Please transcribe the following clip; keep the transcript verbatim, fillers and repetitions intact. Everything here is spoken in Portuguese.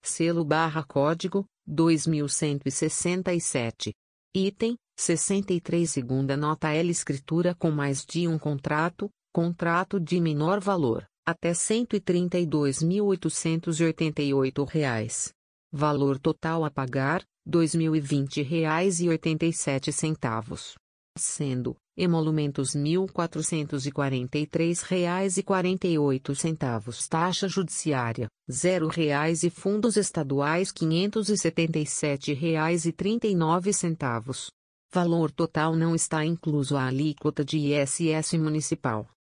Selo barra código, dois mil cento e sessenta e sete. Item, sessenta e três Segunda nota L escritura com mais de um contrato, contrato de menor valor, até cento e trinta e dois mil oitocentos e oitenta e oito reais. Valor total a pagar, dois mil e vinte reais e oitenta e sete centavos. Sendo, emolumentos mil quatrocentos e quarenta e três reais e quarenta e oito centavos, taxa judiciária, zero reais e fundos estaduais quinhentos e setenta e sete reais e trinta e nove centavos. Valor total não está incluso a alíquota de I S S municipal.